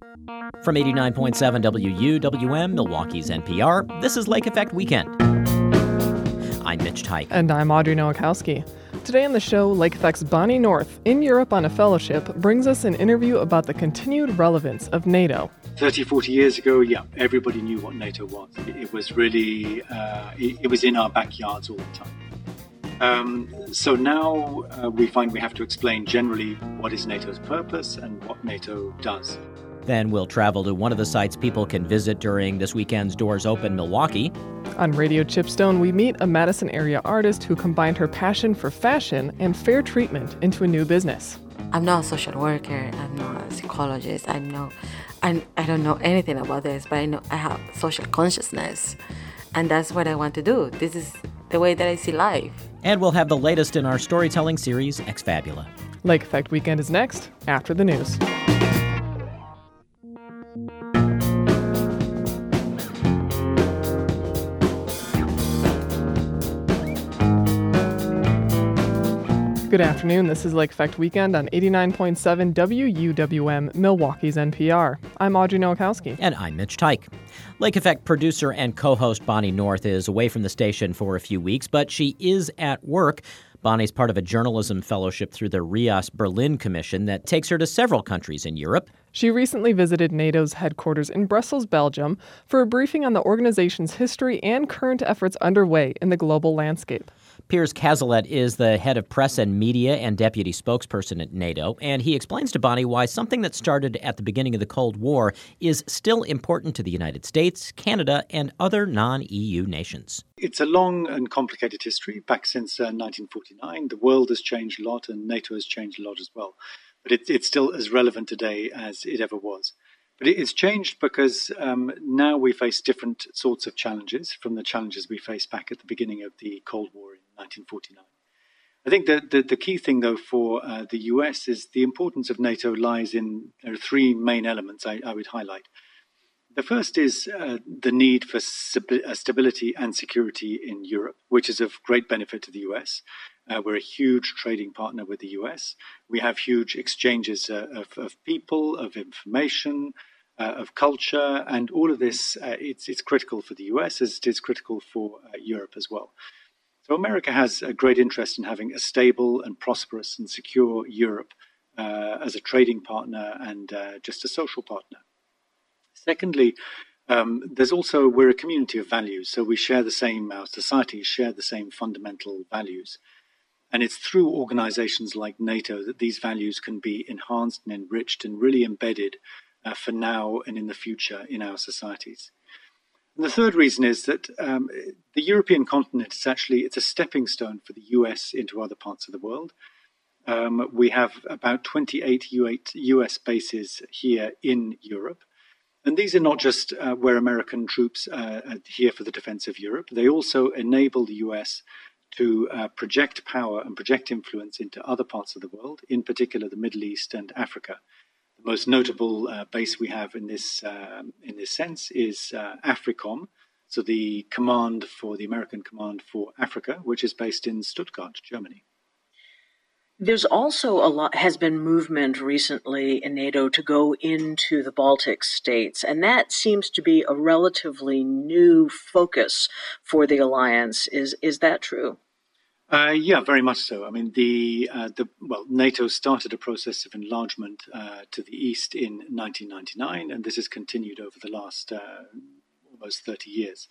From 89.7 WUWM, Milwaukee's NPR, this is Lake Effect Weekend. I'm Mitch Tyke. And I'm Audrey Nowakowski. Today on the show, Lake Effect's Bonnie North, in Europe on a fellowship, brings us an interview about the continued relevance of NATO. 30, 40 years ago, everybody knew what NATO was. It was really, it was in our backyards all the time. So now we find we have to explain generally what is NATO's purpose and what NATO does. Then we'll travel to one of the sites people can visit during this weekend's Doors Open Milwaukee. On Radio Chipstone, we meet a Madison area artist who combined her passion for fashion and fair treatment into a new business. I'm not a social worker, I'm not a psychologist, I don't know anything about this, but I know I have social consciousness, and that's what I want to do. This is the way that I see life. And we'll have the latest in our storytelling series, Exfabula. Lake Effect Weekend is next, after the news. Good afternoon, this is Lake Effect Weekend on 89.7 WUWM, Milwaukee's NPR. I'm Audrey Nowakowski. And I'm Mitch Tyke. Lake Effect producer and co-host Bonnie North is away from the station for a few weeks, but she is at work. Bonnie's part of a journalism fellowship through the Rias Berlin Commission that takes her to several countries in Europe. She recently visited NATO's headquarters in Brussels, Belgium, for a briefing on the organization's history and current efforts underway in the global landscape. Piers Cazalet is the head of press and media and deputy spokesperson at NATO, and he explains to Bonnie why something that started at the beginning of the Cold War is still important to the United States, Canada, and other non-EU nations. It's a long and complicated history. Back since 1949, the world has changed a lot and NATO has changed a lot as well. But it's still as relevant today as it ever was. But it's changed because now we face different sorts of challenges from the challenges we faced back at the beginning of the Cold War in 1949. I think that the key thing, though, for the US is the importance of NATO lies in there are three main elements I would highlight. The first is the need for stability and security in Europe, which is of great benefit to the US. We're a huge trading partner with the US. We have huge exchanges of people, of information, of culture, and all of this, it's critical for the US as it is critical for Europe as well. So America has a great interest in having a stable and prosperous and secure Europe as a trading partner and just a social partner. Secondly, we're a community of values, so we share the same, our societies share the same fundamental values. And it's through organizations like NATO that these values can be enhanced and enriched and really embedded for now and in the future in our societies. And the third reason is that the European continent it's a stepping stone for the US into other parts of the world. We have about 28 US bases here in Europe. And these are not just where American troops are here for the defense of Europe. They also enable the US to project power and project influence into other parts of the world, in particular the Middle East and Africa. The most notable base we have in this sense is AFRICOM, so the American Command for Africa, which is based in Stuttgart, Germany. There's also has been movement recently in NATO to go into the Baltic states, and that seems to be a relatively new focus for the alliance. Is that true? Yeah, very much so. I mean, NATO started a process of enlargement to the east in 1999, and this has continued over the last almost 30 years.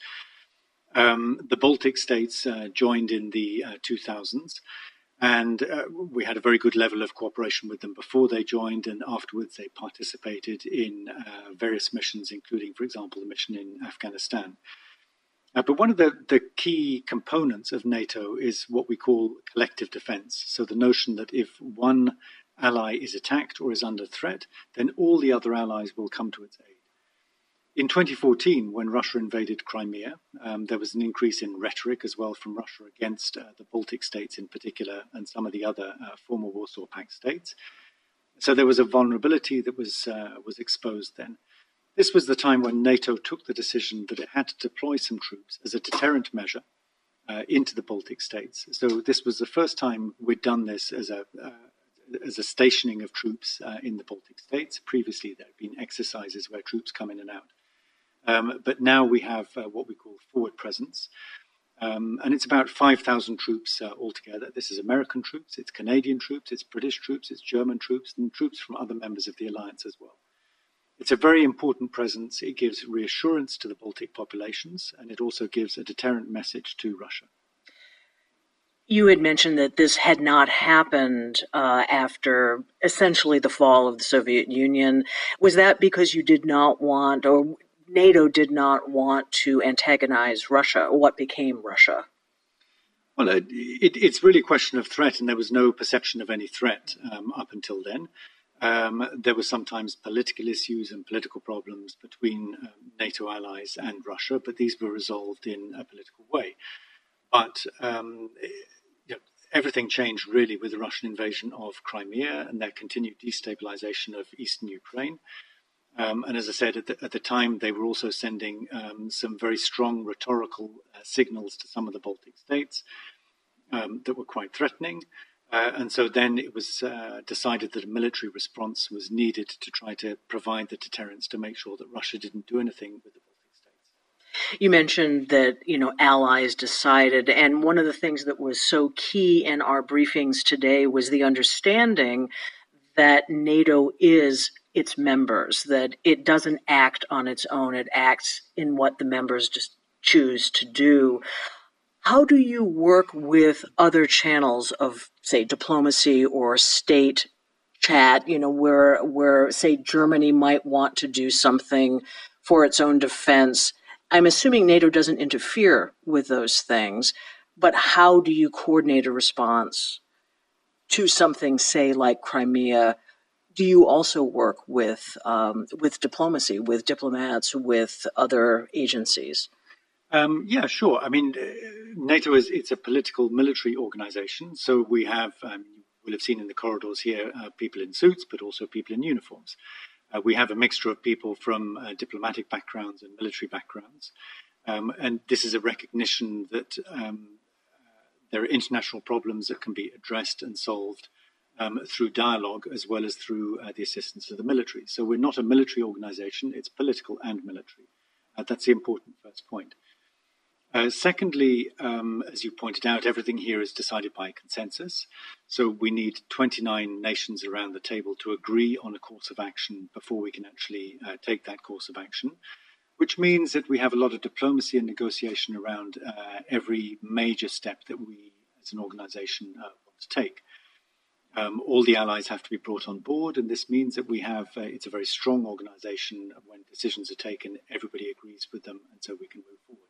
The Baltic states joined in the 2000s. And we had a very good level of cooperation with them before they joined, and afterwards they participated in various missions, including, for example, the mission in Afghanistan. But one of the key components of NATO is what we call collective defense. So the notion that if one ally is attacked or is under threat, then all the other allies will come to its aid. In 2014, when Russia invaded Crimea, there was an increase in rhetoric as well from Russia against the Baltic states in particular and some of the other former Warsaw Pact states. So there was a vulnerability that was exposed then. This was the time when NATO took the decision that it had to deploy some troops as a deterrent measure into the Baltic states. So this was the first time we'd done this as as a stationing of troops in the Baltic states. Previously, there had been exercises where troops come in and out. But now we have what we call forward presence. And it's about 5,000 troops altogether. This is American troops, it's Canadian troops, it's British troops, it's German troops, and troops from other members of the alliance as well. It's a very important presence. It gives reassurance to the Baltic populations, and it also gives a deterrent message to Russia. You had mentioned that this had not happened after essentially the fall of the Soviet Union. Was that because you did not want, or NATO did not want to antagonize Russia? What became Russia? Well, it's really a question of threat, and there was no perception of any threat up until then. There were sometimes political issues and political problems between NATO allies and Russia, but these were resolved in a political way. But everything changed really with the Russian invasion of Crimea and their continued destabilization of eastern Ukraine. And as I said, at the time, they were also sending some very strong rhetorical signals to some of the Baltic states that were quite threatening. And so then it was decided that a military response was needed to try to provide the deterrence to make sure that Russia didn't do anything with the Baltic states. You mentioned that, allies decided, and one of the things that was so key in our briefings today was the understanding that NATO is its members, that it doesn't act on its own, it acts in what the members just choose to do. How do you work with other channels of, say, diplomacy or state chat, where, say, Germany might want to do something for its own defense? I'm assuming NATO doesn't interfere with those things, but how do you coordinate a response to something, say, like Crimea? Do you also work with diplomacy, with diplomats, with other agencies? Yeah, sure. I mean, NATO it's a political military organization. So we have, you will have seen in the corridors here, people in suits, but also people in uniforms. We have a mixture of people from diplomatic backgrounds and military backgrounds. And this is a recognition that there are international problems that can be addressed and solved through dialogue as well as through the assistance of the military. So we're not a military organization, it's political and military. That's the important first point. Secondly, as you pointed out, everything here is decided by consensus. So we need 29 nations around the table to agree on a course of action before we can actually take that course of action, which means that we have a lot of diplomacy and negotiation around every major step that we as an organization want to take. All the allies have to be brought on board, and this means that we have, it's a very strong organization. When decisions are taken, everybody agrees with them, and so we can move forward.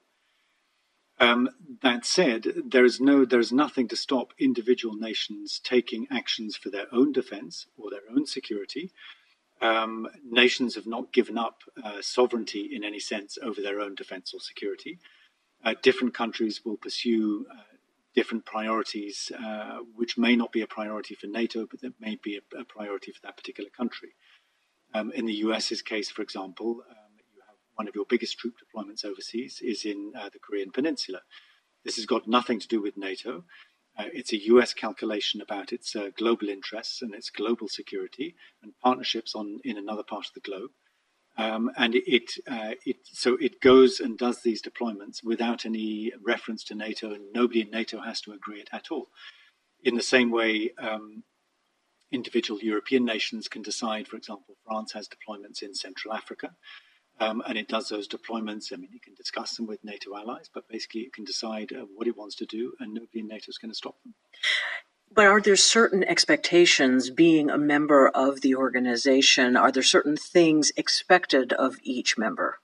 That said, there is nothing to stop individual nations taking actions for their own defense or their own security. Nations have not given up sovereignty in any sense over their own defense or security. Different countries will pursue different priorities, which may not be a priority for NATO, but that may be a priority for that particular country. In the US's case, for example, you have one of your biggest troop deployments overseas is in the Korean Peninsula. This has got nothing to do with NATO. It's a US calculation about its global interests and its global security and partnerships in another part of the globe. And so it goes and does these deployments without any reference to NATO, and nobody in NATO has to agree it at all. In the same way, individual European nations can decide, for example, France has deployments in Central Africa, and it does those deployments. I mean, it can discuss them with NATO allies, but basically it can decide what it wants to do, and nobody in NATO is going to stop them. But are there certain expectations, being a member of the organization? Are there certain things expected of each member?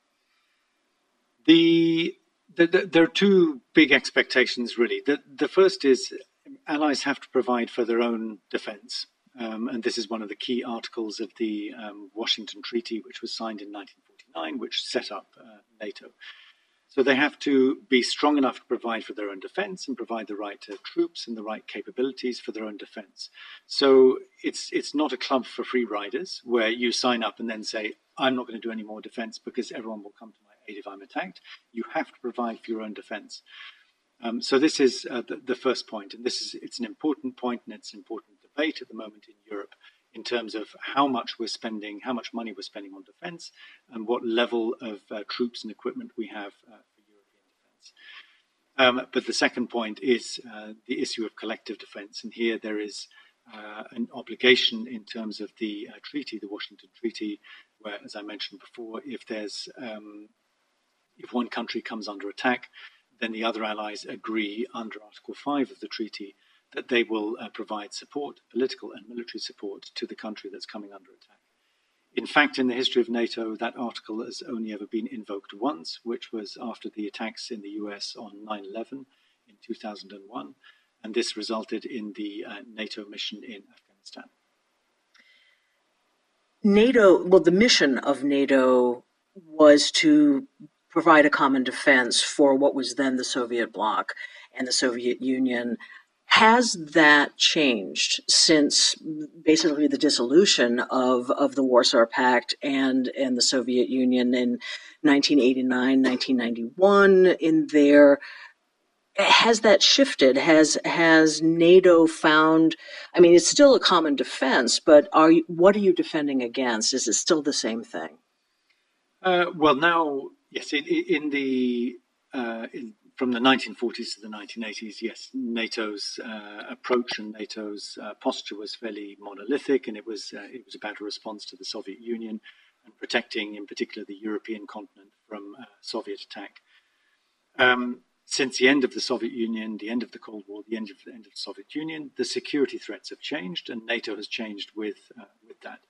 There are two big expectations, really. The first is allies have to provide for their own defense. And this is one of the key articles of the Washington Treaty, which was signed in 1949, which set up NATO. So they have to be strong enough to provide for their own defense and provide the right troops and the right capabilities for their own defense. So it's not a club for free riders where you sign up and then say, I'm not going to do any more defense because everyone will come to my aid if I'm attacked. You have to provide for your own defense. So this is the first point, and it's an important point, and it's an important debate. debate at the moment in Europe in terms of how much money we're spending on defense, and what level of troops and equipment we have for European defense. But the second point is the issue of collective defense. And here there is an obligation in terms of the treaty, the Washington Treaty, where, as I mentioned before, if one country comes under attack, then the other allies agree under Article 5 of the treaty that they will provide support, political and military support, to the country that's coming under attack. In fact, in the history of NATO, that article has only ever been invoked once, which was after the attacks in the US on 9/11 in 2001, and this resulted in the NATO mission in Afghanistan. The mission of NATO was to provide a common defense for what was then the Soviet bloc and the Soviet Union. Has that changed since basically the dissolution of the Warsaw Pact and the Soviet Union in 1989, 1991 in there? Has that shifted? Has NATO found, it's still a common defense, but what are you defending against? Is it still the same thing? Well, now, yes, from the 1940s to the 1980s, yes, NATO's approach and NATO's posture was fairly monolithic, and it was about a response to the Soviet Union and protecting, in particular, the European continent from Soviet attack. Since the end of the Soviet Union, the end of the Cold War, the end of the Soviet Union, the security threats have changed, and NATO has changed with that.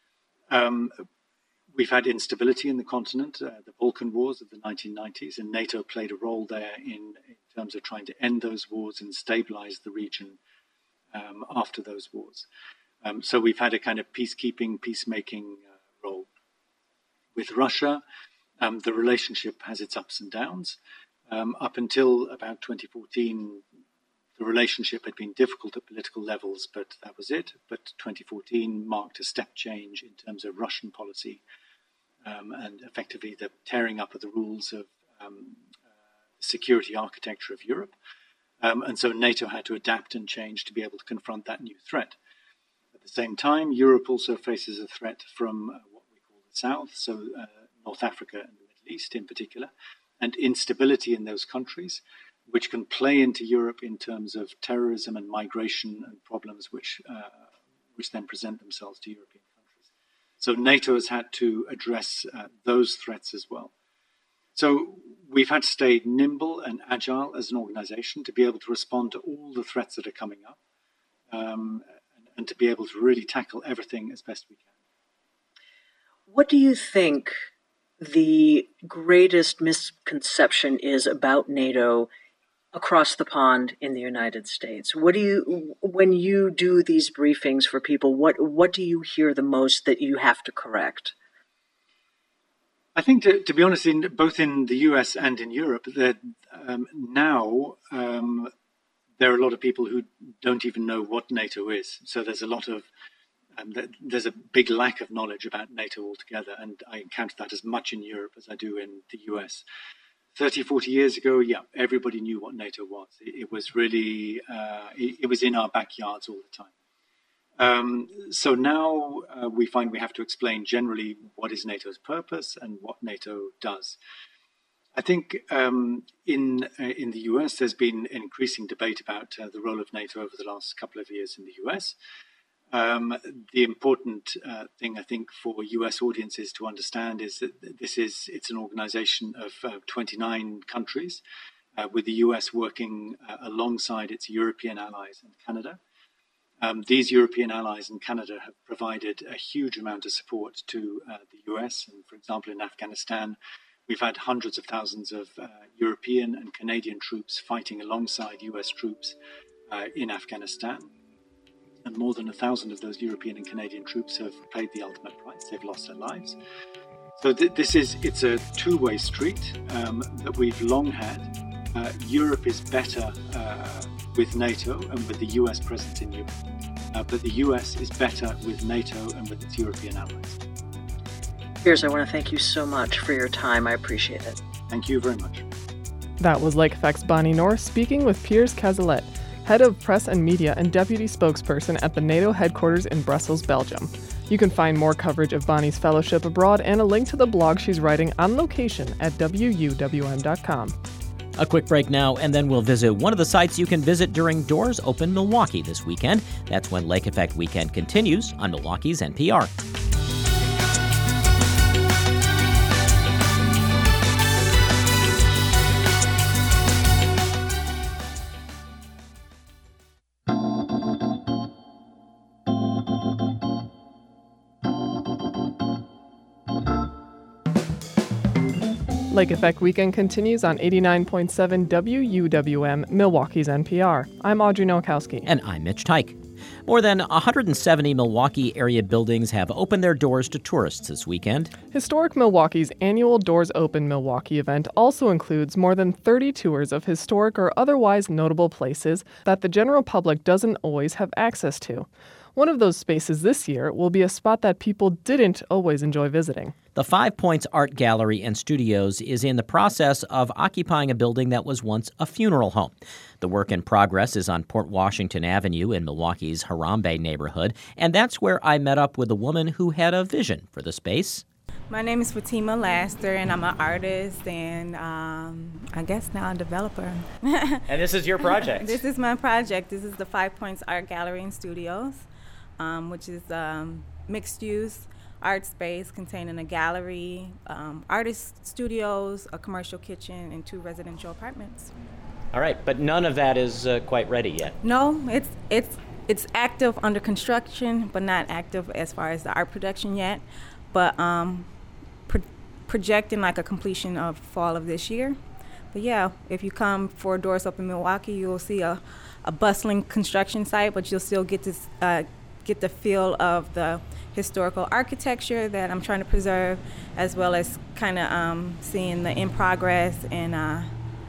We've had instability in the continent, the Balkan Wars of the 1990s, and NATO played a role there in terms of trying to end those wars and stabilize the region after those wars. So we've had a kind of peacemaking role. With Russia, the relationship has its ups and downs. Up until about 2014, the relationship had been difficult at political levels, but that was it. But 2014 marked a step change in terms of Russian policy and effectively the tearing up of the rules of security architecture of Europe. And so NATO had to adapt and change to be able to confront that new threat. At the same time, Europe also faces a threat from what we call the South, so North Africa and the Middle East in particular, and instability in those countries, which can play into Europe in terms of terrorism and migration and problems which then present themselves to European countries. So NATO has had to address those threats as well. So we've had to stay nimble and agile as an organization to be able to respond to all the threats that are coming up and to be able to really tackle everything as best we can. What do you think the greatest misconception is about NATO across the pond in the United States? When you do these briefings for people, what do you hear the most that you have to correct? I think, to be honest, both in the US and in Europe, that now there are a lot of people who don't even know what NATO is. So there's a big lack of knowledge about NATO altogether, and I encounter that as much in Europe as I do in the US. 30, 40 years ago, everybody knew what NATO was. It was really, it was in our backyards all the time. So now we find we have to explain generally what is NATO's purpose and what NATO does. I think in the US, there's been increasing debate about the role of NATO over the last couple of years in the US. The important thing, I think, for US audiences to understand is that it's an organization of 29 countries, with the US working alongside its European allies and Canada. These European allies and Canada have provided a huge amount of support to the US. And for example, in Afghanistan, we've had hundreds of thousands of European and Canadian troops fighting alongside US troops in Afghanistan. And more than 1,000 of those European and Canadian troops have paid the ultimate price. They've lost their lives. So it's a two-way street that we've long had. Europe is better with NATO and with the US presence in Europe. But the US is better with NATO and with its European allies. Piers, I want to thank you so much for your time. I appreciate it. Thank you very much. That was Lake Effect's Bonnie North speaking with Piers Cazalet, head of press and media and deputy spokesperson at the NATO headquarters in Brussels, Belgium. You can find more coverage of Bonnie's fellowship abroad and a link to the blog she's writing on location at WUWM.com. A quick break now, and then we'll visit one of the sites you can visit during Doors Open Milwaukee this weekend. That's when Lake Effect Weekend continues on Milwaukee's NPR. Lake Effect Weekend continues on 89.7 WUWM, Milwaukee's NPR. I'm Audrey Nowakowski. And I'm Mitch Teich. More than 170 Milwaukee area buildings have opened their doors to tourists this weekend. Historic Milwaukee's annual Doors Open Milwaukee event also includes more than 30 tours of historic or otherwise notable places that the general public doesn't always have access to. One of those spaces this year will be a spot that people didn't always enjoy visiting. The 5 Points Art Gallery and Studios is in the process of occupying a building that was once a funeral home. The work in progress is on Port Washington Avenue in Milwaukee's Harambe neighborhood, and that's where I met up with a woman who had a vision for the space. My name is Fatima Laster, and I'm an artist and I guess now a developer. And this is your project? This is my project. This is the 5 Points Art Gallery and Studios, which is mixed-use art space containing a gallery, artist studios, a commercial kitchen, and 2 residential apartments. All right, but none of that is quite ready yet. No, it's active under construction, but not active as far as the art production yet. But projecting like a completion of fall of this year. But yeah, if you come for Doors Open Milwaukee, you'll see a bustling construction site, but you'll still get to get the feel of the historical architecture that I'm trying to preserve, as well as kind of seeing the in progress and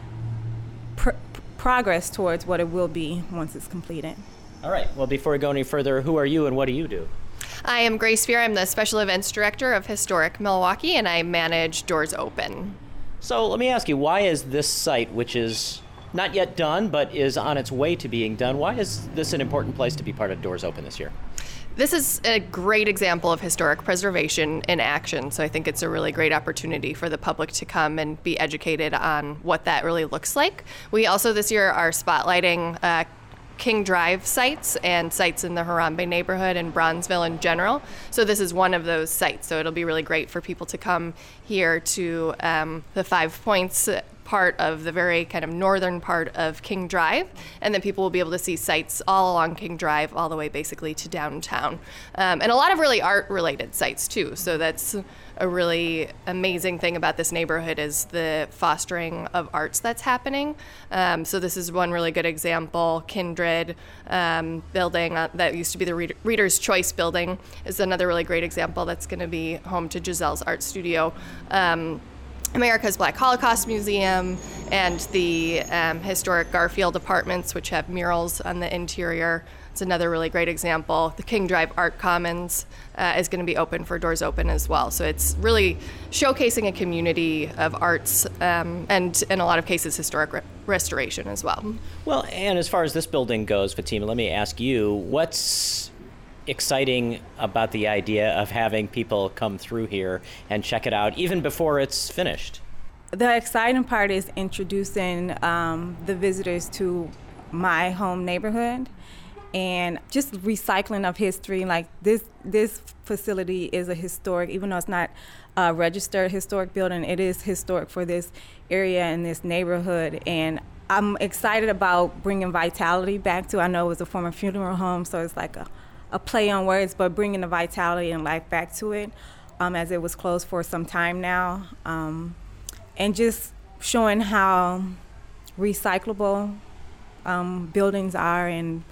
progress towards what it will be once it's completed. All right. Well, before we go any further, who are you and what do you do? I am Grace Fear. I'm the Special Events Director of Historic Milwaukee, and I manage Doors Open. So let me ask you, why is this site, which is not yet done but is on its way to being done, why is this an important place to be part of Doors Open this year? This is a great example of historic preservation in action, so I think it's a really great opportunity for the public to come and be educated on what that really looks like. We also this year are spotlighting King Drive sites and sites in the Harambe neighborhood and Bronzeville in general. So this is one of those sites. So it'll be really great for people to come here to the 5 Points part of the very kind of northern part of King Drive, and then people will be able to see sites all along King Drive all the way basically to downtown. And a lot of really art-related sites too. So that's a really amazing thing about this neighborhood is the fostering of arts that's happening. So this is one really good example. Kindred building that used to be the Reader's Choice building is another really great example that's going to be home to Giselle's art studio. America's Black Holocaust Museum and the historic Garfield Apartments, which have murals on the interior. It's another really great example. The King Drive Art Commons is going to be open for Doors Open as well. So it's really showcasing a community of arts and in a lot of cases historic restoration as well. Well, and as far as this building goes, Fatima, let me ask you, what's exciting about the idea of having people come through here and check it out even before it's finished? The exciting part is introducing the visitors to my home neighborhood and just recycling of history. Like this facility is a historic, even though it's not a registered historic building, it is historic for this area and this neighborhood. And I'm excited about bringing vitality back to, I know it was a former funeral home, so it's like a play on words, but bringing the vitality and life back to it, as it was closed for some time now, and just showing how recyclable buildings are, and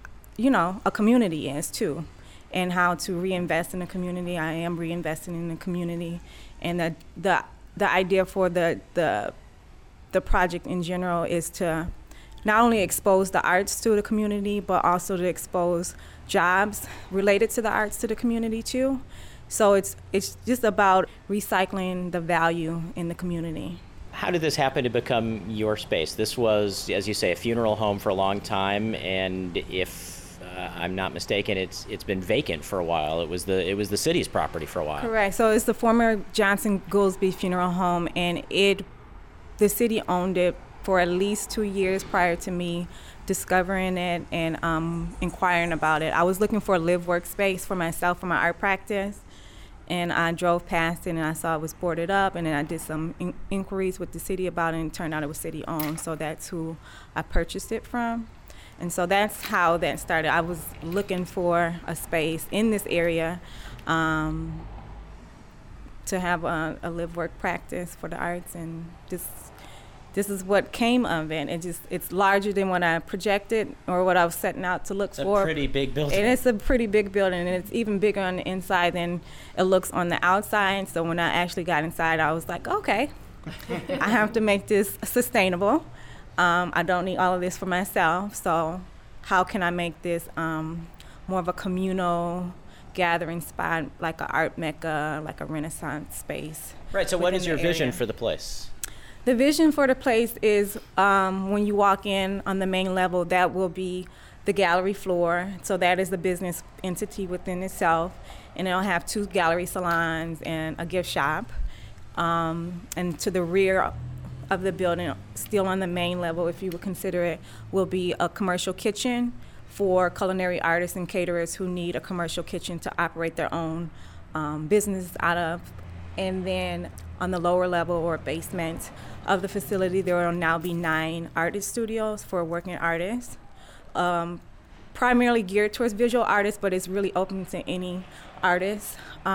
a community is too, and how to reinvest in the community. I am reinvesting in the community, and the idea for the project in general is to not only expose the arts to the community, but also to expose jobs related to the arts to the community too. So it's just about recycling the value in the community. How did this happen to become your space? This was, as you say, a funeral home for a long time, and if I'm not mistaken, it's been vacant for a while. It was the city's property for a while. Correct. So it's the former Johnson Goolsbee Funeral Home, and the city owned it for at least 2 years prior to me discovering it and inquiring about it. I was looking for a live workspace for myself for my art practice, and I drove past it and I saw it was boarded up, and then I did some inquiries with the city about it, and it turned out it was city owned, so that's who I purchased it from. And so that's how that started. I was looking for a space in this area to have a live work practice for the arts, and this is what came of it. It's larger than what I projected or what I was setting out to look for. It's a pretty big building. And it's a pretty big building, and it's even bigger on the inside than it looks on the outside. So when I actually got inside, I was like, okay, I have to make this sustainable. I don't need all of this for myself, so how can I make this more of a communal gathering spot, like an art mecca, like a Renaissance space? Right, so what is your vision area. for the place? The vision for the place is when you walk in on the main level, that will be the gallery floor. So that is the business entity within itself. And it'll have 2 gallery salons and a gift shop. And to the rear of the building, still on the main level, if you would consider it, will be a commercial kitchen for culinary artists and caterers who need a commercial kitchen to operate their own business out of. And then on the lower level or basement of the facility, there will now be 9 artist studios for working artists, primarily geared towards visual artists, but it's really open to any artist.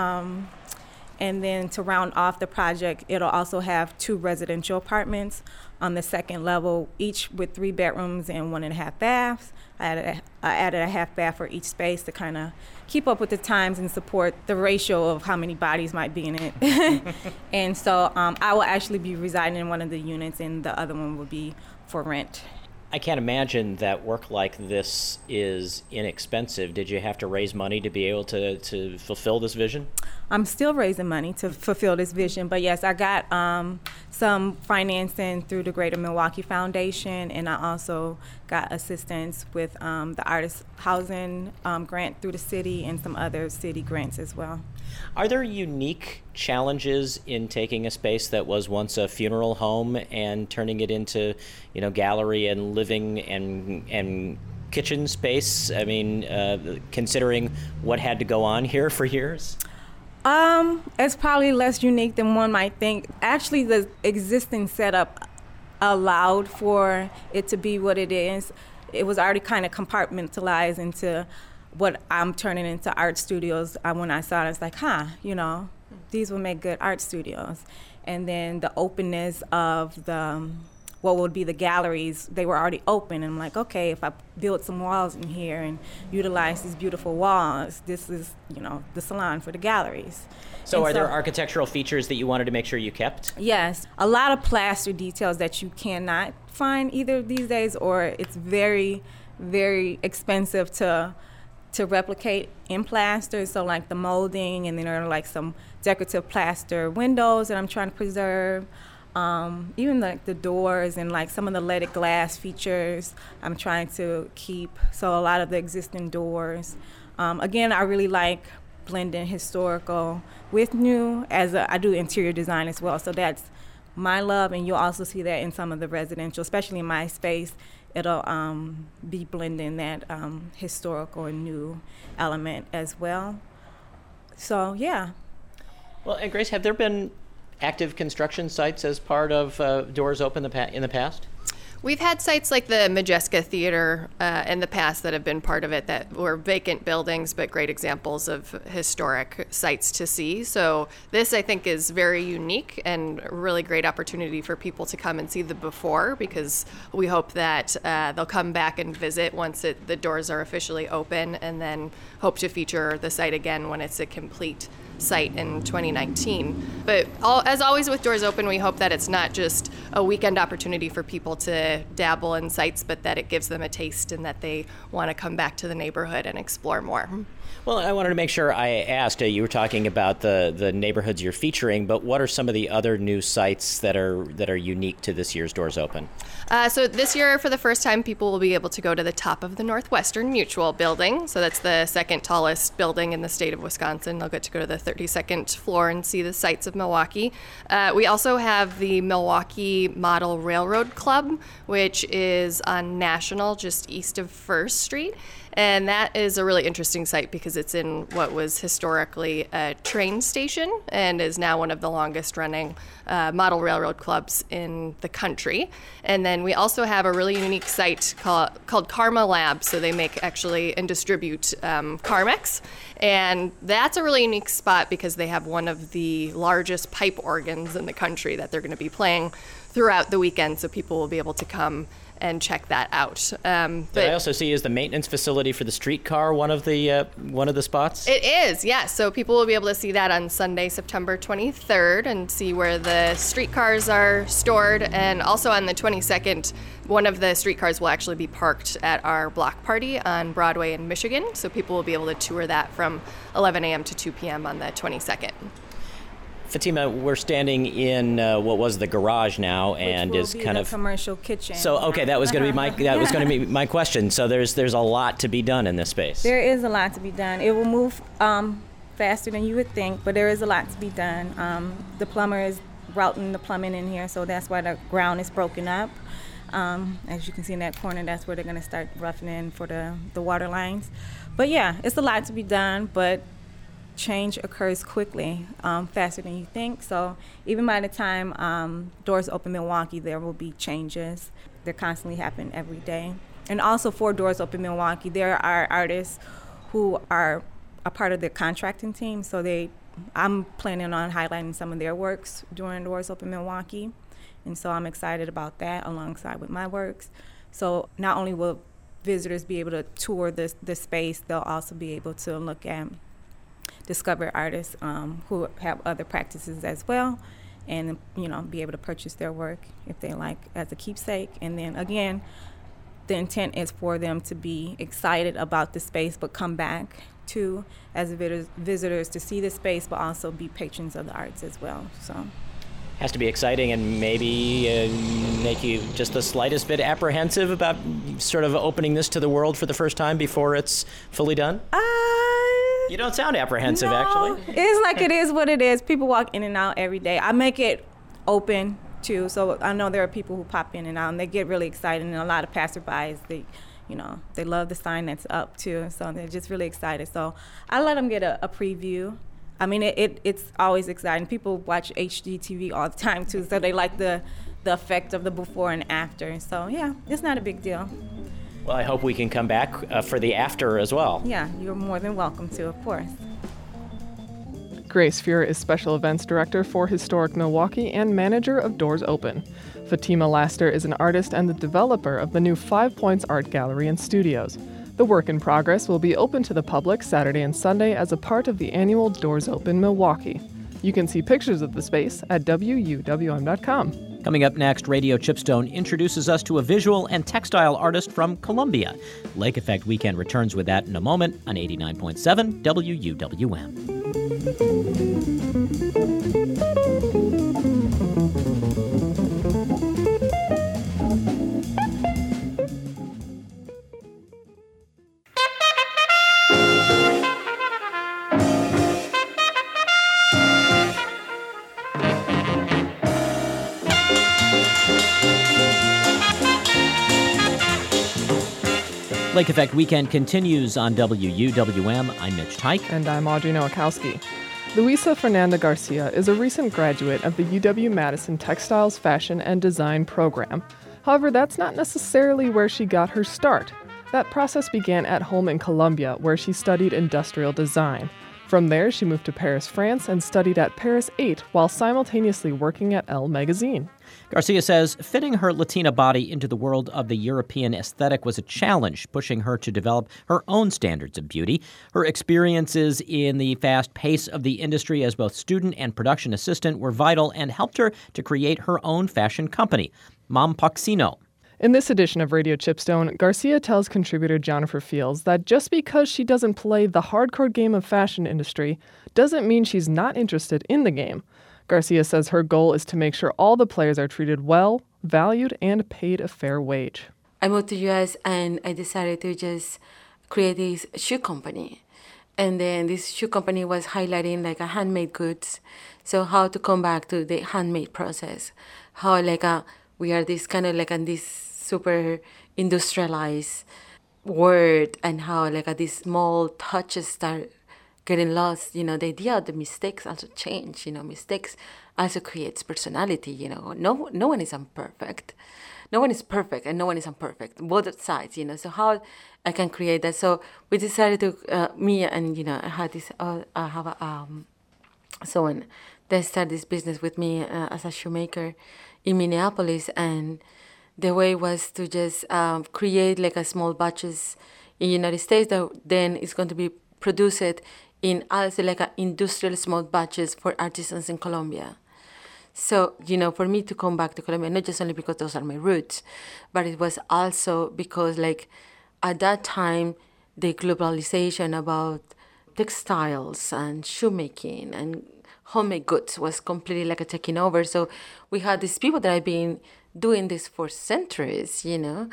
And then to round off the project, it'll also have 2 residential apartments on the second level, each with 3 bedrooms and 1.5 baths. I added a half bath for each space to kind of keep up with the times and support the ratio of how many bodies might be in it. And so I will actually be residing in one of the units, and the other one will be for rent. I can't imagine that work like this is inexpensive. Did you have to raise money to be able to fulfill this vision? I'm still raising money to fulfill this vision, but yes, I got some financing through the Greater Milwaukee Foundation, and I also got assistance with the Artist Housing grant through the city and some other city grants as well. Are there unique challenges in taking a space that was once a funeral home and turning it into, gallery and living and kitchen space? I mean, considering what had to go on here for years? It's probably less unique than one might think. Actually, the existing setup allowed for it to be what it is. It was already kind of compartmentalized into what I'm turning into art studios. When I saw it, I was like, these will make good art studios. And then the openness of what would be the galleries, they were already open. And I'm like, okay, if I build some walls in here and utilize these beautiful walls, this is, the salon for the galleries. So there architectural features that you wanted to make sure you kept? Yes. A lot of plaster details that you cannot find either these days, or it's very, very expensive to replicate in plaster. So like the molding, and then there are like some decorative plaster windows that I'm trying to preserve. Even like the doors and like some of the leaded glass features I'm trying to keep. So a lot of the existing doors. Again, I really like blending historical with new, as I do interior design as well. So that's my love, and you'll also see that in some of the residential, especially in my space. It'll be blending that historical and new element as well. So, yeah. Well, and Grace, have there been active construction sites as part of Doors Open in the past? We've had sites like the Majeska Theater in the past that have been part of it that were vacant buildings, but great examples of historic sites to see. So this, I think, is very unique and a really great opportunity for people to come and see the before, because we hope that they'll come back and visit once the doors are officially open, and then hope to feature the site again when it's a complete site in 2019. But as always with Doors Open, we hope that it's not just a weekend opportunity for people to dabble in sites, but that it gives them a taste and that they want to come back to the neighborhood and explore more. Well, I wanted to make sure I asked, you were talking about the neighborhoods you're featuring, but what are some of the other new sites that are unique to this year's Doors Open? So this year, for the first time, people will be able to go to the top of the Northwestern Mutual building. So that's the second tallest building in the state of Wisconsin. They'll get to go to the 32nd floor and see the sights of Milwaukee. We also have the Milwaukee Model Railroad Club, which is on National, just east of First Street. And that is a really interesting site because it's in what was historically a train station and is now one of the longest running model railroad clubs in the country. And then we also have a really unique site called Karma Lab. So they make actually and distribute Carmex. And that's a really unique spot because they have one of the largest pipe organs in the country that they're going to be playing throughout the weekend. So people will be able to come and check that out. But I also see is the maintenance facility for the streetcar one of the spots? It is, yes. So people will be able to see that on Sunday, September 23rd, and see where the streetcars are stored. And also on the 22nd, one of the streetcars will actually be parked at our block party on Broadway in Michigan. So people will be able to tour that from 11 a.m. to 2 p.m. on the 22nd. Fatima, we're standing in what was the garage now, and Which will is be kind the of commercial kitchen. So okay, that was going to be my question. So there's a lot to be done in this space. There is a lot to be done. It will move faster than you would think, but there is a lot to be done. The plumber is routing the plumbing in here, so that's why the ground is broken up. As you can see in that corner, that's where they're going to start roughing in for the water lines. But yeah, it's a lot to be done, but change occurs quickly, faster than you think. So even by the time Doors Open Milwaukee, there will be changes. They're constantly happening every day. And also for Doors Open Milwaukee, there are artists who are a part of the contracting team. So I'm planning on highlighting some of their works during Doors Open Milwaukee. And so I'm excited about that alongside with my works. So not only will visitors be able to tour the space, they'll also be able to look at discover artists who have other practices as well, and be able to purchase their work if they like as a keepsake. And then again, the intent is for them to be excited about the space, but come back to as visitors to see the space, but also be patrons of the arts as well. So. Has to be exciting and maybe make you just the slightest bit apprehensive about sort of opening this to the world for the first time before it's fully done? You don't sound apprehensive, no, actually. It's like it is what it is. People walk in and out every day. I make it open, too, so I know there are people who pop in and out, and they get really excited, and a lot of passerbys, they love the sign that's up, too, so they're just really excited. So I let them get a preview. I mean, it's always exciting. People watch HGTV all the time, too, so they like the effect of the before and after. So, yeah, it's not a big deal. Well, I hope we can come back for the after as well. Yeah, you're more than welcome to, of course. Grace Fuhr is Special Events Director for Historic Milwaukee and manager of Doors Open. Fatima Laster is an artist and the developer of the new 5 Points Art Gallery and Studios. The work in progress will be open to the public Saturday and Sunday as a part of the annual Doors Open Milwaukee. You can see pictures of the space at WUWM.com. Coming up next, Radio Chipstone introduces us to a visual and textile artist from Colombia. Lake Effect Weekend returns with that in a moment on 89.7 WUWM. Lake Effect Weekend continues on WUWM. I'm Mitch Teich. And I'm Audrey Nowakowski. Luisa Fernanda Garcia is a recent graduate of the UW-Madison Textiles Fashion and Design program. However, that's not necessarily where she got her start. That process began at home in Colombia, where she studied industrial design. From there, she moved to Paris, France, and studied at Paris 8 while simultaneously working at Elle magazine. Garcia says fitting her Latina body into the world of the European aesthetic was a challenge, pushing her to develop her own standards of beauty. Her experiences in the fast pace of the industry as both student and production assistant were vital and helped her to create her own fashion company, Mompoxino. In this edition of Radio Chipstone, Garcia tells contributor Jennifer Fields that just because she doesn't play the hardcore game of fashion industry doesn't mean she's not interested in the game. Garcia says her goal is to make sure all the players are treated well, valued, and paid a fair wage. I moved to US and I decided to just create this shoe company. And then this shoe company was highlighting like a handmade goods. So how to come back to the handmade process. How we are this kind of in this super industrialized world, and how these small touches start getting lost. The idea of the mistakes also change. Mistakes also creates personality. No one is imperfect. No one is perfect and no one is imperfect. Both sides. So how I can create that. So we decided to me and I had this. I have someone that started this business with me as a shoemaker in Minneapolis, and the way was to just create a small batches in United States that then is going to be produced in also industrial small batches for artisans in Colombia. So, for me to come back to Colombia, not just only because those are my roots, but it was also because at that time, the globalization about textiles and shoemaking and homemade goods was completely taking over. So we had these people that have been doing this for centuries,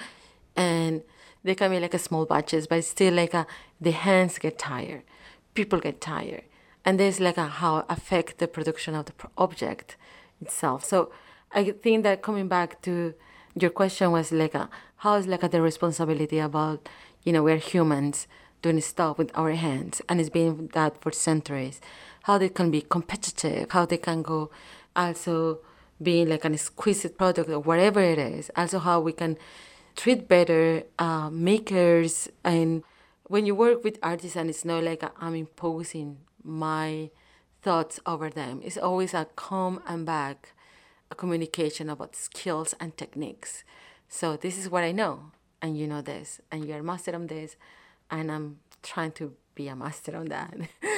and they can be small batches, but still the hands get tired, people get tired, and there's how affect the production of the object itself. So I think that coming back to your question was how is the responsibility about we're humans doing stuff with our hands, and it's been that for centuries. How they can be competitive, how they can go also being an exquisite product or whatever it is. Also how we can treat better makers. And when you work with artisans, it's not I'm imposing my thoughts over them. It's always a come and back, a communication about skills and techniques. So this is what I know, and you know this, and you're a master on this, and I'm trying to be a master on that.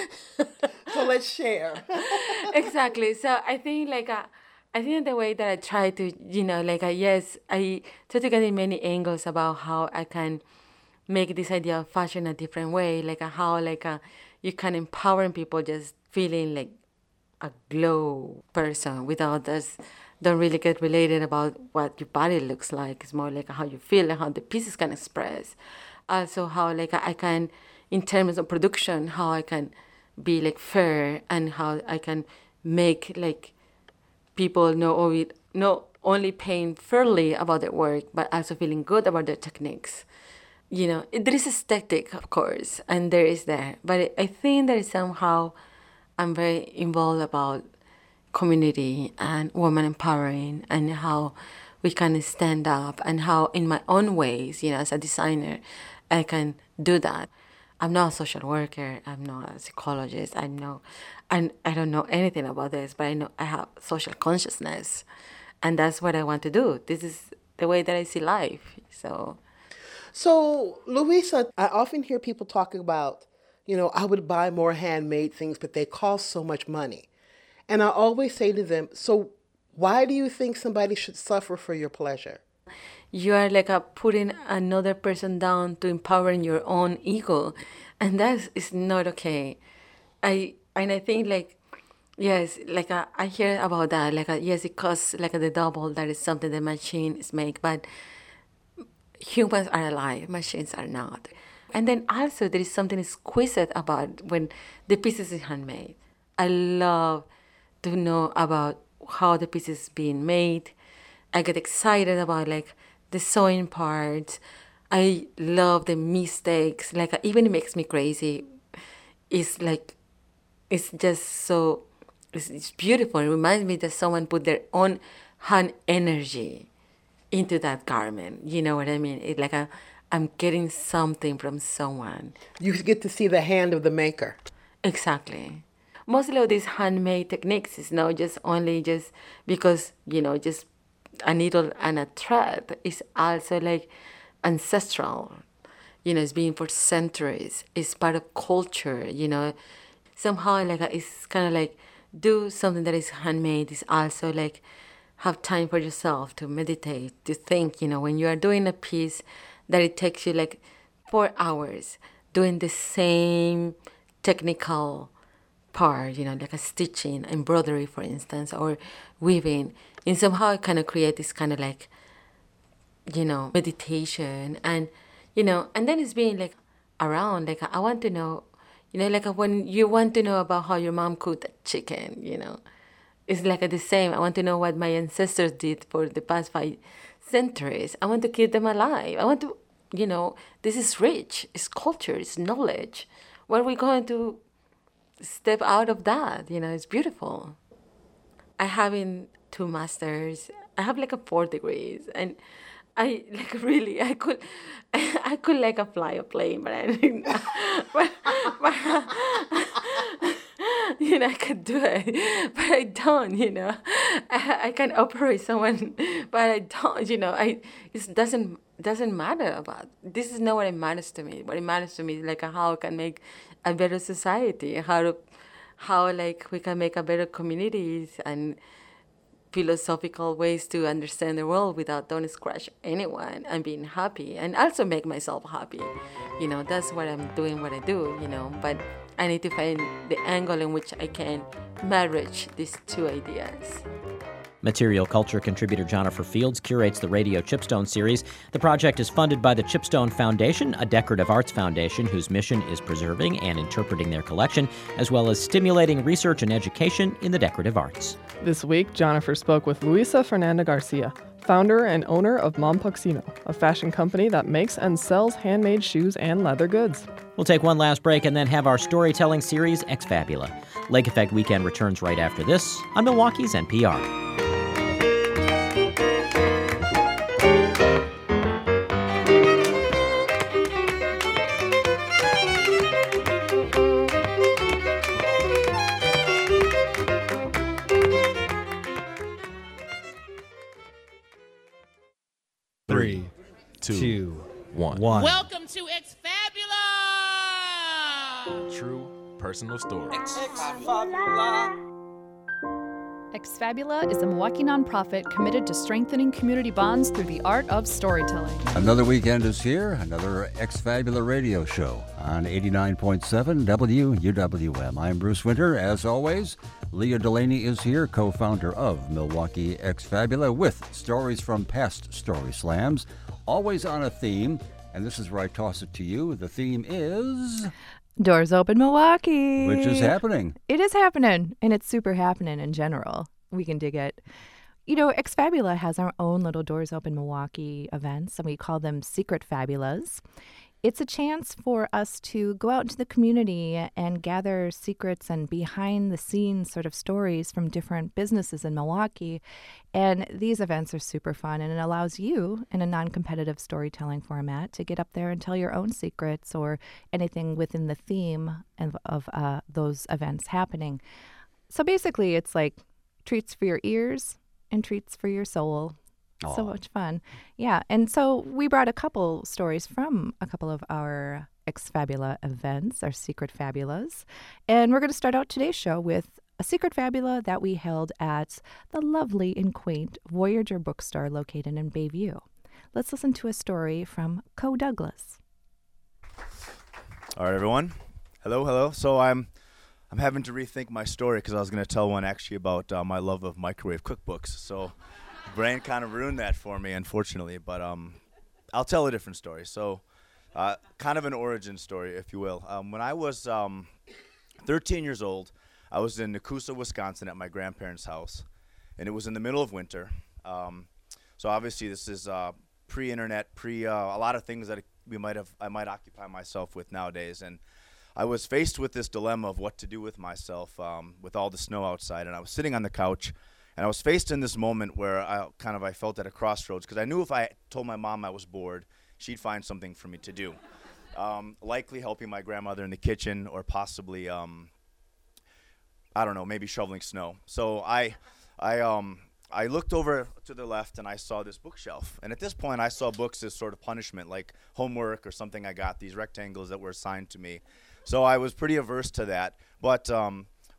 So let's share. Exactly. So I think I think the way that I try to, yes, I try to get in many angles about how I can make this idea of fashion a different way, how you can empower people just feeling a glow person without us don't really get related about what your body looks like. It's more how you feel and how the pieces can express. Also how I can, in terms of production, how I can be fair, and how I can make people not only paying fairly about their work, but also feeling good about their techniques. There is aesthetic, of course, and there is there, but I think that somehow I'm very involved about community and women empowering, and how we can stand up, and how in my own ways, as a designer, I can do that. I'm not a social worker. I'm not a psychologist. I don't know anything about this, but I know I have social consciousness, and that's what I want to do. This is the way that I see life. So, Luisa, I often hear people talking about, I would buy more handmade things, but they cost so much money. And I always say to them, so why do you think somebody should suffer for your pleasure? You are putting another person down to empowering your own ego, and that is not okay. I think yes, I hear about that. Yes, it costs the double. That is something the machines make, but humans are alive, machines are not. And then also there is something exquisite about when the pieces is handmade. I love to know about how the piece is being made. I get excited about the sewing part. I love the mistakes. Even it makes me crazy. It's just so, it's beautiful. It reminds me that someone put their own hand energy into that garment. You know what I mean? It's I'm getting something from someone. You get to see the hand of the maker. Exactly. Mostly of these handmade techniques is not just only just because, just a needle and a thread. It's also ancestral. It's been for centuries. It's part of culture, Somehow it's kind of do something that is handmade is also have time for yourself to meditate, to think, when you are doing a piece that it takes you like 4 hours doing the same technical part, like a stitching, embroidery, for instance, or weaving, and somehow kind of create this kind of like, meditation, and, and then it's being like around, like I want to know, like when you want to know about how your mom cooked a chicken, it's like the same. I want to know what my ancestors did for the past 5 centuries. I want to keep them alive. I want to, this is rich. It's culture. It's knowledge. What are we going to step out of that? It's beautiful. I have 2 masters. I have like 4 degrees, and I like really I could like fly a plane, but I didn't. but I could do it, but I don't. I can operate someone, but I don't. It doesn't matter about. This is not what it matters to me. What it matters to me is like how I can make a better society, how like we can make a better communities and philosophical ways to understand the world without don't scratch anyone and being happy, and also make myself happy. That's what I'm doing, what I do, but I need to find the angle in which I can marriage these 2 ideas. Material culture contributor Jennifer Fields curates the Radio Chipstone series. The project is funded by the Chipstone Foundation, a decorative arts foundation whose mission is preserving and interpreting their collection, as well as stimulating research and education in the decorative arts. This week, Jennifer spoke with Luisa Fernanda Garcia, founder and owner of Mompuccino, a fashion company that makes and sells handmade shoes and leather goods. We'll take one last break and then have our storytelling series, Ex Fabula. Lake Effect Weekend returns right after this on Milwaukee's NPR. Three, two, one. Welcome to Ex Fabula! True personal stories. Ex Fabula. Ex Fabula is a Milwaukee nonprofit committed to strengthening community bonds through the art of storytelling. Another weekend is here, another Ex Fabula radio show on 89.7 WUWM. I'm Bruce Winter. As always, Leah Delaney is here, co-founder of Milwaukee Ex Fabula, with stories from past Story Slams, always on a theme. And this is where I toss it to you. The theme is... Doors Open Milwaukee. Which is happening. It is happening, and it's super happening in general. We can dig it. Ex Fabula has our own little Doors Open Milwaukee events, and we call them Secret Fabulas. It's a chance for us to go out into the community and gather secrets and behind-the-scenes sort of stories from different businesses in Milwaukee. And these events are super fun, and it allows you, in a non-competitive storytelling format, to get up there and tell your own secrets or anything within the theme of those events happening. So basically, it's like treats for your ears and treats for your soul. Aww. So much fun. Yeah. And so we brought a couple stories from a couple of our Ex Fabula events, our Secret Fabulas. And we're going to start out today's show with a Secret Fabula that we held at the lovely and quaint Voyager bookstore located in Bayview. Let's listen to a story from Co Douglas. All right, everyone. Hello. So I'm having to rethink my story because I was going to tell one actually about my love of microwave cookbooks. So brain kind of ruined that for me, unfortunately, but I'll tell a different story. So kind of an origin story, if you will. When I was 13 years old, I was in Nakusa, Wisconsin at my grandparents' house, and it was in the middle of winter. So obviously this is pre-internet, a lot of things that I might occupy myself with nowadays, and I was faced with this dilemma of what to do with myself with all the snow outside, and I was sitting on the couch. And I was faced in this moment where I felt at a crossroads, because I knew if I told my mom I was bored, she'd find something for me to do. Likely helping my grandmother in the kitchen, or possibly, I don't know, maybe shoveling snow. So I looked over to the left and I saw this bookshelf. And at this point I saw books as sort of punishment, like homework or something I got, these rectangles that were assigned to me. So I was pretty averse to that. But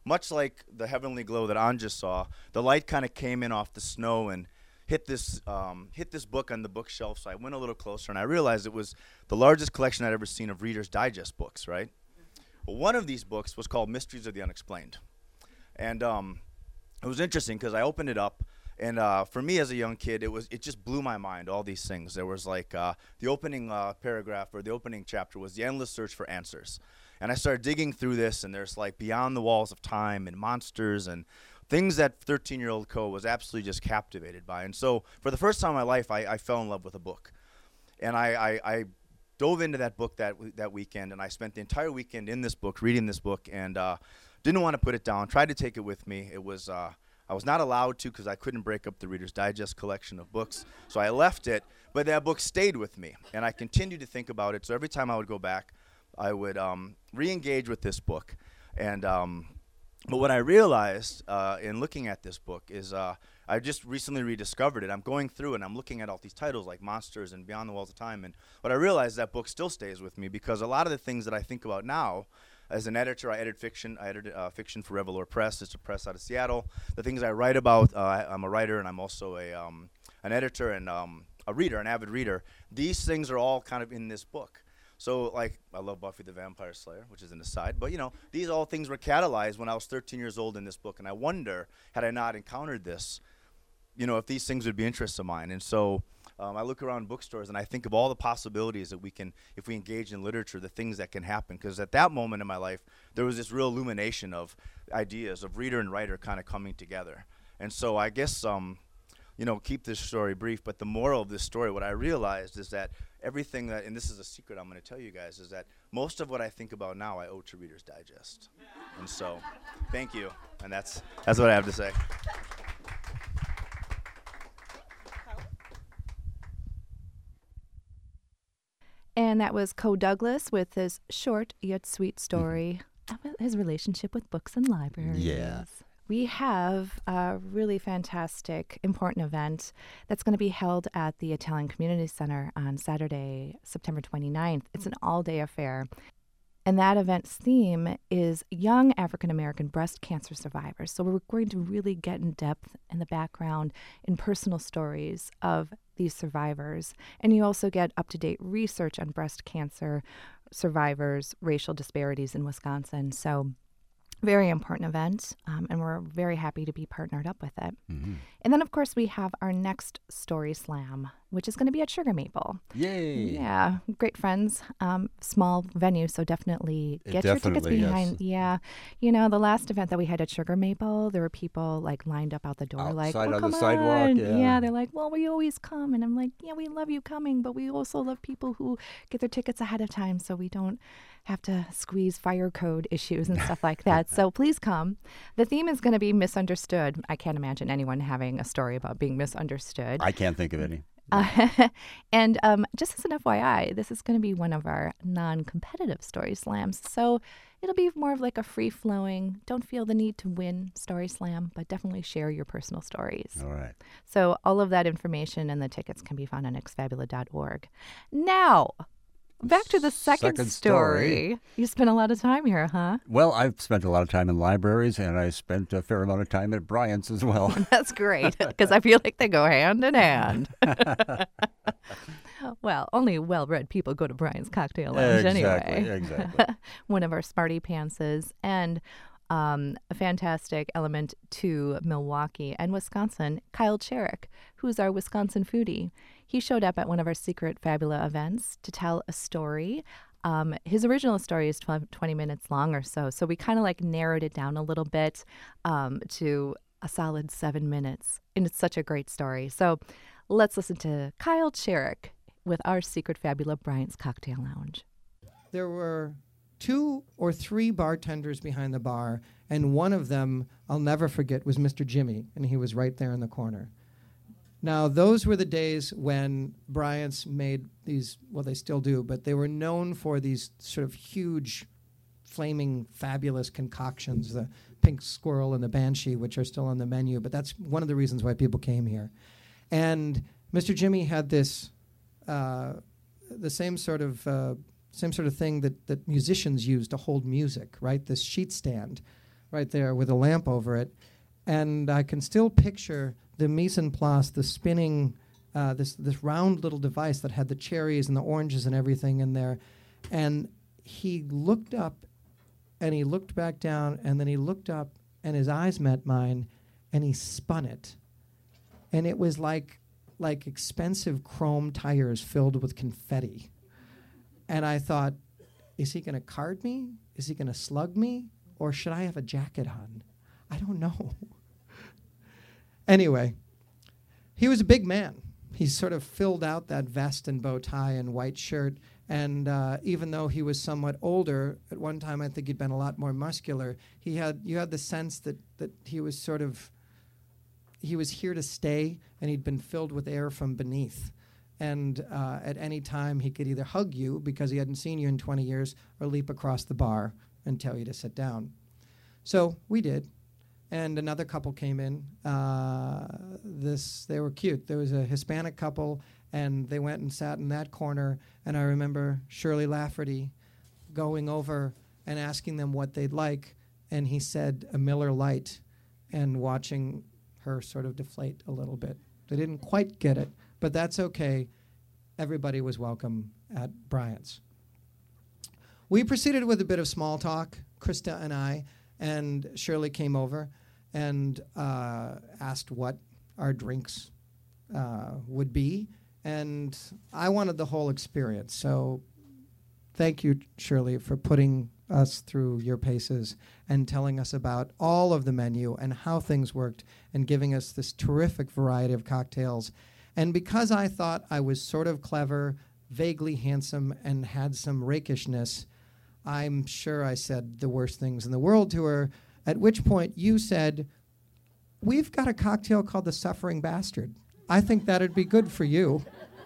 much like the heavenly glow that Anja saw, the light kind of came in off the snow and hit this book on the bookshelf. So I went a little closer, and I realized it was the largest collection I'd ever seen of Reader's Digest books, right? Well, one of these books was called Mysteries of the Unexplained. And it was interesting because I opened it up, and for me as a young kid, it just blew my mind, all these things. There was like the opening paragraph, or the opening chapter was the endless search for answers. And I started digging through this, and there's like Beyond the Walls of Time and monsters and things that 13-year-old Co was absolutely just captivated by. And so for the first time in my life, I fell in love with a book. And I dove into that book that weekend, and I spent the entire weekend in this book, reading this book, and didn't want to put it down, tried to take it with me. It was I was not allowed to because I couldn't break up the Reader's Digest collection of books, so I left it, but that book stayed with me, and I continued to think about it. So every time I would go back, I would re-engage with this book. And but what I realized in looking at this book is I just recently rediscovered it. I'm going through and I'm looking at all these titles like Monsters and Beyond the Walls of Time, and what I realized, that book still stays with me because a lot of the things that I think about now, as an editor, I edit fiction. I edited fiction for Revelor Press. It's a press out of Seattle. The things I write about, I'm a writer, and I'm also an editor and a reader, an avid reader. These things are all kind of in this book. So, like, I love Buffy the Vampire Slayer, which is an aside. But, these all things were catalyzed when I was 13 years old in this book. And I wonder, had I not encountered this, if these things would be interests of mine. And so I look around bookstores and I think of all the possibilities that we can, if we engage in literature, the things that can happen. Because at that moment in my life, there was this real illumination of ideas, of reader and writer kind of coming together. And so I guess, keep this story brief, but the moral of this story, what I realized is that everything that, and this is a secret I'm going to tell you guys, is that most of what I think about now I owe to Reader's Digest. And so, thank you. And that's what I have to say. And that was Co Douglas with his short yet sweet story about his relationship with books and libraries. Yeah. We have a really fantastic, important event that's going to be held at the Italian Community Center on Saturday, September 29th. It's an all-day affair. And that event's theme is young African-American breast cancer survivors. So we're going to really get in depth in the background, in personal stories of these survivors. And you also get up-to-date research on breast cancer survivors, racial disparities in Wisconsin. So very important event, and we're very happy to be partnered up with it. Mm-hmm. And then, of course, we have our next Story Slam, which is going to be at Sugar Maple. Yay! Yeah, great friends, small venue, so definitely get your tickets behind. Yes. Yeah, the last event that we had at Sugar Maple, there were people lined up out the door, outside on the sidewalk. Yeah, they're like, well, we always come, and I'm like, yeah, we love you coming, but we also love people who get their tickets ahead of time, so we don't have to squeeze fire code issues and stuff like that. So please come. The theme is going to be misunderstood. I can't imagine anyone having a story about being misunderstood. I can't think of any. And just as an FYI, this is going to be one of our non-competitive Story Slams. So it'll be more of like a free-flowing, don't feel the need to win Story Slam, but definitely share your personal stories. All right. So all of that information and the tickets can be found on exfabula.org. Now, back to the second story. You spent a lot of time here, huh? Well, I've spent a lot of time in libraries, and I spent a fair amount of time at Bryant's as well. That's great, because I feel like they go hand in hand. Well, only well-read people go to Bryant's Cocktail Lounge anyway. Exactly. One of our smarty pantses, and a fantastic element to Milwaukee and Wisconsin, Kyle Cherrick, who's our Wisconsin foodie. He showed up at one of our Secret Fabula events to tell a story. His original story is 20 minutes long or so, so we kind of narrowed it down a little bit to a solid 7 minutes, and it's such a great story. So let's listen to Kyle Cherrick with our Secret Fabula Bryant's Cocktail Lounge. There were 2 or 3 bartenders behind the bar, and one of them, I'll never forget, was Mr. Jimmy, and he was right there in the corner. Now, those were the days when Bryant's made these, well, they still do, but they were known for these sort of huge, flaming, fabulous concoctions, the Pink Squirrel and the Banshee, which are still on the menu, but that's one of the reasons why people came here. And Mr. Jimmy had this, the same sort of thing that musicians use to hold music, right? This sheet stand, right there with a lamp over it. And I can still picture the mise en place, the spinning, this round little device that had the cherries and the oranges and everything in there. And he looked up, and he looked back down, and then he looked up, and his eyes met mine, and he spun it. And it was like expensive chrome tires filled with confetti. And I thought, is he going to card me? Is he going to slug me? Or should I have a jacket on? I don't know. Anyway, he was a big man. He sort of filled out that vest and bow tie and white shirt. And even though he was somewhat older, at one time I think he'd been a lot more muscular, you had the sense that he was sort of, he was here to stay, and he'd been filled with air from beneath. And at any time, he could either hug you because he hadn't seen you in 20 years or leap across the bar and tell you to sit down. So we did. And another couple came in. They were cute. There was a Hispanic couple, and they went and sat in that corner. And I remember Shirley Lafferty going over and asking them what they'd like. And he said, a Miller Lite, and watching her sort of deflate a little bit. They didn't quite get it, but that's okay. Everybody was welcome at Bryant's. We proceeded with a bit of small talk, Krista and I, and Shirley came over and asked what our drinks would be, and I wanted the whole experience. So thank you, Shirley, for putting us through your paces and telling us about all of the menu and how things worked and giving us this terrific variety of cocktails. And because I thought I was sort of clever, vaguely handsome, and had some rakishness, I'm sure I said the worst things in the world to her, at which point you said, we've got a cocktail called the Suffering Bastard. I think that'd be good for you.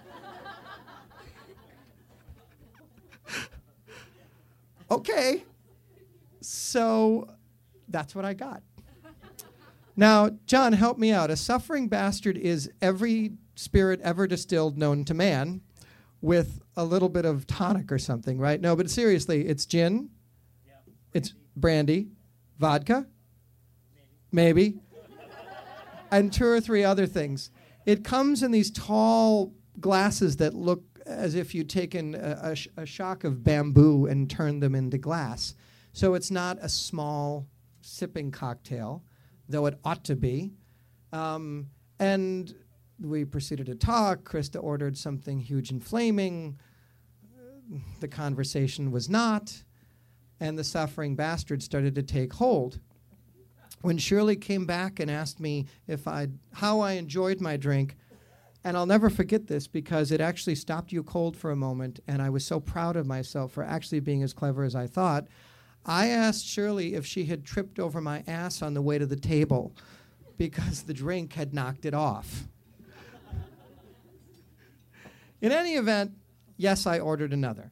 Okay, so that's what I got. Now, John, help me out. A Suffering Bastard is every spirit ever distilled known to man with a little bit of tonic or something, right? No, but seriously, it's gin, it's brandy, vodka, maybe, and 2 or 3 other things. It comes in these tall glasses that look as if you'd taken a shock of bamboo and turned them into glass. So it's not a small sipping cocktail, though it ought to be. And we proceeded to talk. Krista ordered something huge and flaming. The conversation was not. And the Suffering Bastard started to take hold. When Shirley came back and asked me how I enjoyed my drink, and I'll never forget this because it actually stopped you cold for a moment, and I was so proud of myself for actually being as clever as I thought. I asked Shirley if she had tripped over my ass on the way to the table because the drink had knocked it off. In any event, yes, I ordered another.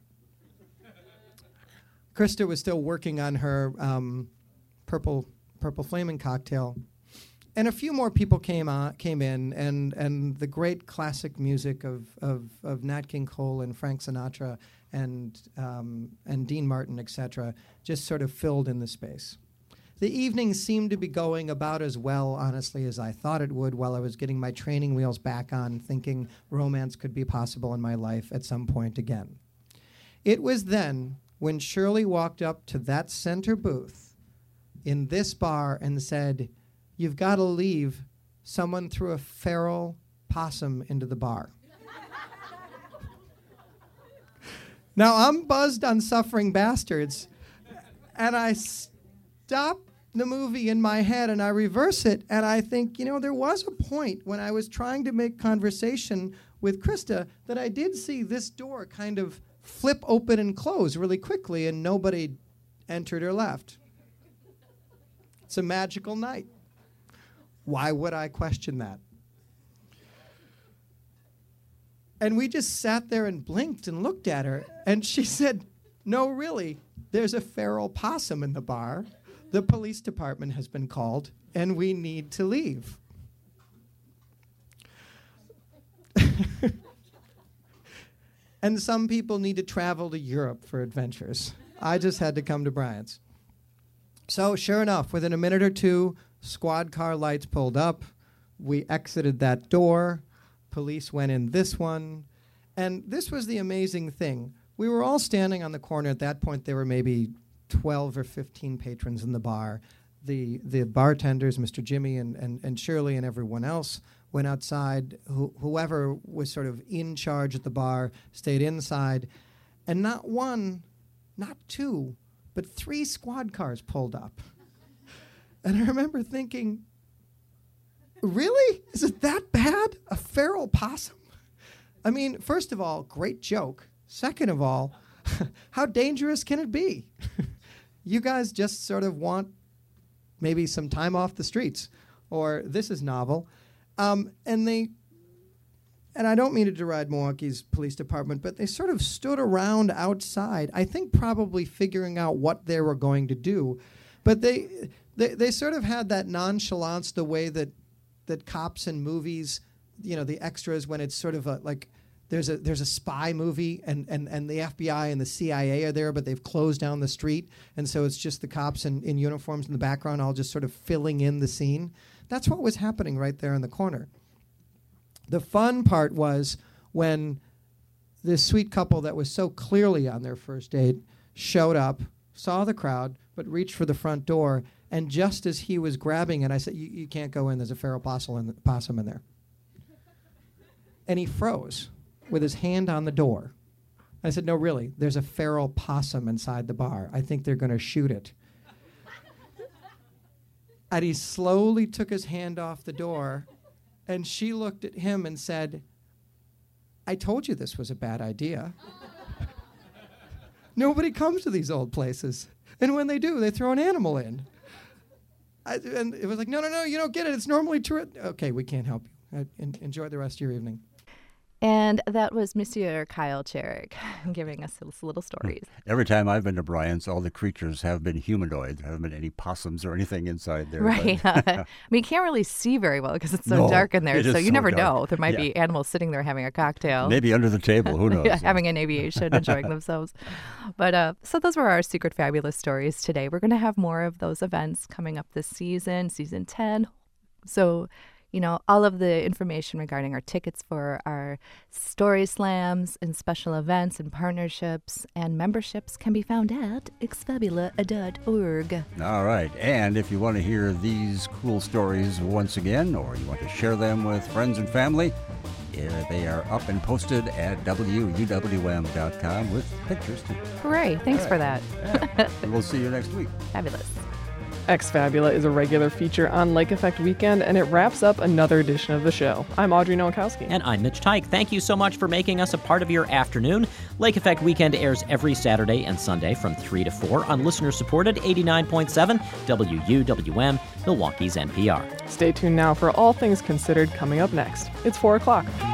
Krista was still working on her purple flaming cocktail. And a few more people came in, and the great classic music of Nat King Cole and Frank Sinatra and Dean Martin, etc., just sort of filled in the space. The evening seemed to be going about as well, honestly, as I thought it would while I was getting my training wheels back on, thinking romance could be possible in my life at some point again. It was then when Shirley walked up to that center booth in this bar and said, "You've got to leave." Someone threw a feral possum into the bar. Now, I'm buzzed on Suffering Bastards, and I stop the movie in my head, and I reverse it, and I think, there was a point when I was trying to make conversation with Krista that I did see this door kind of flip open and close really quickly, and nobody entered or left. It's a magical night. Why would I question that? And we just sat there and blinked and looked at her. And she said, "No, really, there's a feral possum in the bar. The police department has been called, and we need to leave." And some people need to travel to Europe for adventures. I just had to come to Bryant's. So sure enough, within a minute or two, squad car lights pulled up. We exited that door. Police went in this one. And this was the amazing thing. We were all standing on the corner. At that point, there were maybe 12 or 15 patrons in the bar. The bartenders, Mr. Jimmy and Shirley and everyone else, went outside. Whoever was sort of in charge at the bar stayed inside. And not one, not two, but 3 squad cars pulled up. And I remember thinking, really? Is it that bad? A feral possum? I mean, first of all, great joke. Second of all, how dangerous can it be? You guys just sort of want maybe some time off the streets, or this is novel. And I don't mean to deride Milwaukee's police department, but they sort of stood around outside, I think probably figuring out what they were going to do. But they sort of had that nonchalance, the way that cops in movies, the extras, when it's sort of like there's a spy movie and the FBI and the CIA are there, but they've closed down the street, and so it's just the cops in uniforms in the background all just sort of filling in the scene. That's what was happening right there in the corner. The fun part was when this sweet couple that was so clearly on their first date showed up, saw the crowd, but reached for the front door, and just as he was grabbing it, I said, you can't go in, there's a feral possum in there. And he froze with his hand on the door. I said, no, really, there's a feral possum inside the bar. I think they're going to shoot it. And he slowly took his hand off the door, and she looked at him and said, I told you this was a bad idea. Nobody comes to these old places. And when they do, they throw an animal in. And it was like, no, you don't get it. It's normally true. Okay, we can't help you. Enjoy the rest of your evening. And that was Monsieur Kyle Cherrick giving us little stories. Every time I've been to Bryant's, all the creatures have been humanoid. There haven't been any possums or anything inside there. Right. I mean, you can't really see very well because it's so dark in there. So you never know. There might be animals sitting there having a cocktail. Maybe under the table. Who knows? Having an aviation, enjoying themselves. But so those were our Secret Fabulous stories today. We're going to have more of those events coming up this season 10. So all of the information regarding our tickets for our story slams and special events and partnerships and memberships can be found at exfabula.org. All right. And if you want to hear these cool stories once again, or you want to share them with friends and family, they are up and posted at wuwm.com with pictures too. Hooray. Thanks for that. Yeah. And we'll see you next week. Fabulous. Exfabula is a regular feature on Lake Effect Weekend, and it wraps up another edition of the show. I'm Audrey Nowakowski. And I'm Mitch Teich. Thank you so much for making us a part of your afternoon. Lake Effect Weekend airs every Saturday and Sunday from 3 to 4 on listener-supported 89.7 WUWM, Milwaukee's NPR. Stay tuned now for All Things Considered coming up next. It's 4 o'clock.